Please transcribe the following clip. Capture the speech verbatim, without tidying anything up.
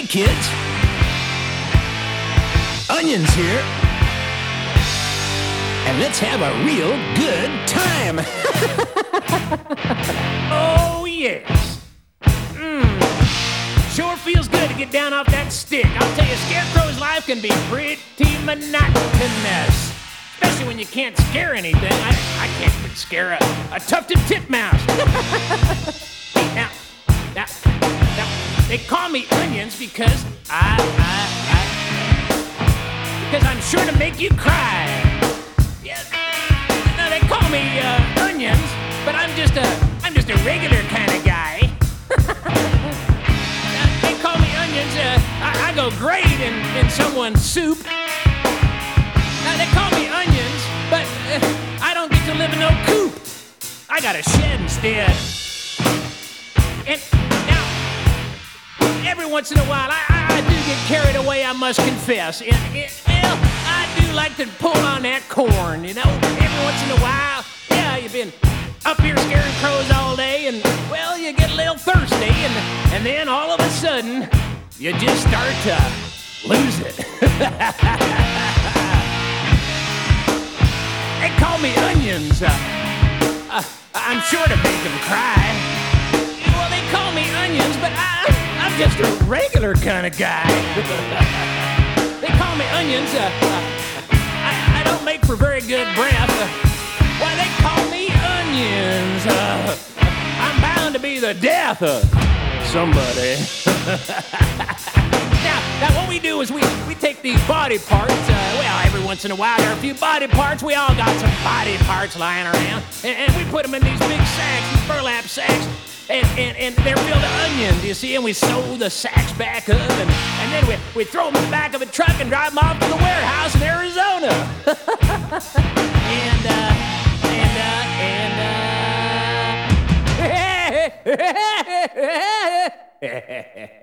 kids. Onions here. And let's have a real good time. Oh, yes. Mmm. Sure feels good to get down off that stick. I'll tell you, Scarecrow's life can be pretty monotonous. Especially when you can't scare anything. I, I can't even scare a, a tufted titmouse. now, now, now, they call me Onions because I, I, I, because I'm sure to make you cry. Yeah, now they call me uh, Onions, but I'm just a, I'm just a regular kind of guy. Now, they call me Onions. Uh, I, I go great in, in someone's soup. Now they call me Onions, but uh, I don't get to live in no coop. I got a shed instead. And now, every once in a while, I, I, I do get carried away, I must confess. And, and, well, I do like to pull on that corn, you know? Every once in a while, yeah, you've been up here scaring crows all day, and, well, you get a little thirsty, and, and then all of a sudden, you just start to lose it. They call me Onions. Uh, uh, I'm sure to make them cry. Well, they call me Onions, but I, I'm just a regular kind of guy. They call me Onions. Uh, uh, I, I don't make for very good breath. Uh, why, they call me Onions. Uh, I'm bound to be the death of somebody. Now, now, what we do is we, we take these body parts, uh, well, every once in a while there are a few body parts, we all got some body parts lying around, and, and we put them in these big sacks, these burlap sacks, and, and, and they're filled with onions, you see, and we sew the sacks back up, and, and then we, we throw them in the back of a truck and drive them off to the warehouse in Arizona. and, uh, and, uh, and, uh...